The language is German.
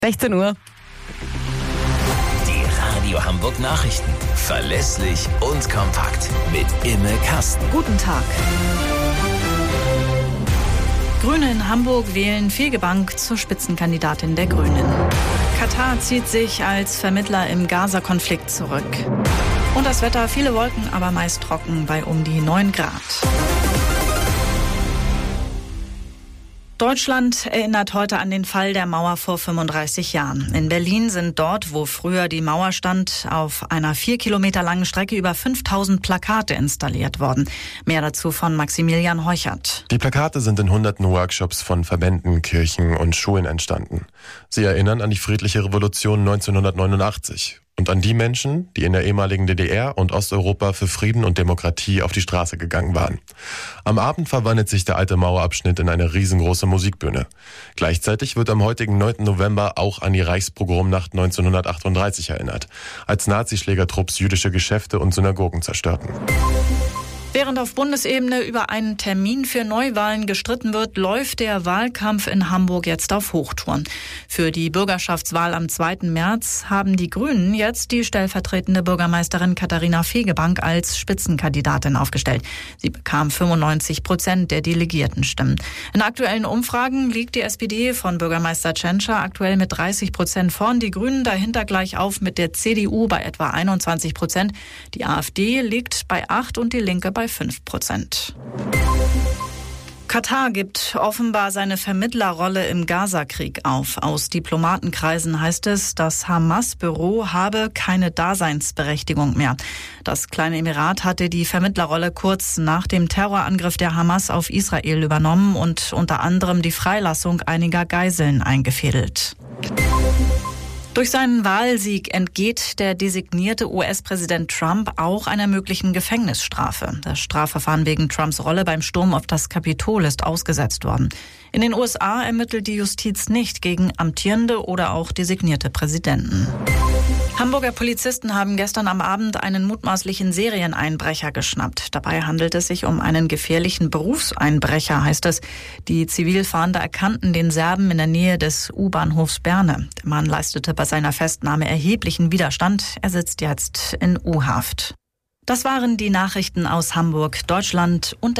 16 Uhr. Die Radio Hamburg Nachrichten. Verlässlich und kompakt. Mit Imme Kasten. Guten Tag. Grüne in Hamburg wählen Fegebank zur Spitzenkandidatin der Grünen. Katar zieht sich als Vermittler im Gaza-Konflikt zurück. Und das Wetter, viele Wolken, aber meist trocken bei um die 9 Grad. Deutschland erinnert heute an den Fall der Mauer vor 35 Jahren. In Berlin sind dort, wo früher die Mauer stand, auf einer 4 Kilometer langen Strecke über 5000 Plakate installiert worden. Mehr dazu von Maximilian Heuchert. Die Plakate sind in hunderten Workshops von Verbänden, Kirchen und Schulen entstanden. Sie erinnern an die friedliche Revolution 1989. Und an die Menschen, die in der ehemaligen DDR und Osteuropa für Frieden und Demokratie auf die Straße gegangen waren. Am Abend verwandelt sich der alte Mauerabschnitt in eine riesengroße Musikbühne. Gleichzeitig wird am heutigen 9. November auch an die Reichspogromnacht 1938 erinnert, als Nazischlägertrupps jüdische Geschäfte und Synagogen zerstörten. Während auf Bundesebene über einen Termin für Neuwahlen gestritten wird, läuft der Wahlkampf in Hamburg jetzt auf Hochtouren. Für die Bürgerschaftswahl am 2. März haben die Grünen jetzt die stellvertretende Bürgermeisterin Katharina Fegebank als Spitzenkandidatin aufgestellt. Sie bekam 95% der Delegiertenstimmen. In aktuellen Umfragen liegt die SPD von Bürgermeister Tschentscher aktuell mit 30% vorn. Die Grünen dahinter gleich auf mit der CDU bei etwa 21%. Die AfD liegt bei 8% und die Linke bei 5%. Katar gibt offenbar seine Vermittlerrolle im Gaza-Krieg auf. Aus Diplomatenkreisen heißt es, das Hamas-Büro habe keine Daseinsberechtigung mehr. Das kleine Emirat hatte die Vermittlerrolle kurz nach dem Terrorangriff der Hamas auf Israel übernommen und unter anderem die Freilassung einiger Geiseln eingefädelt. Durch seinen Wahlsieg entgeht der designierte US-Präsident Trump auch einer möglichen Gefängnisstrafe. Das Strafverfahren wegen Trumps Rolle beim Sturm auf das Kapitol ist ausgesetzt worden. In den USA ermittelt die Justiz nicht gegen amtierende oder auch designierte Präsidenten. Hamburger Polizisten haben gestern am Abend einen mutmaßlichen Serieneinbrecher geschnappt. Dabei handelt es sich um einen gefährlichen Berufseinbrecher, heißt es. Die Zivilfahnder erkannten den Serben in der Nähe des U-Bahnhofs Berne. Der Mann leistete bei seiner Festnahme erheblichen Widerstand. Er sitzt jetzt in U-Haft. Das waren die Nachrichten aus Hamburg, Deutschland und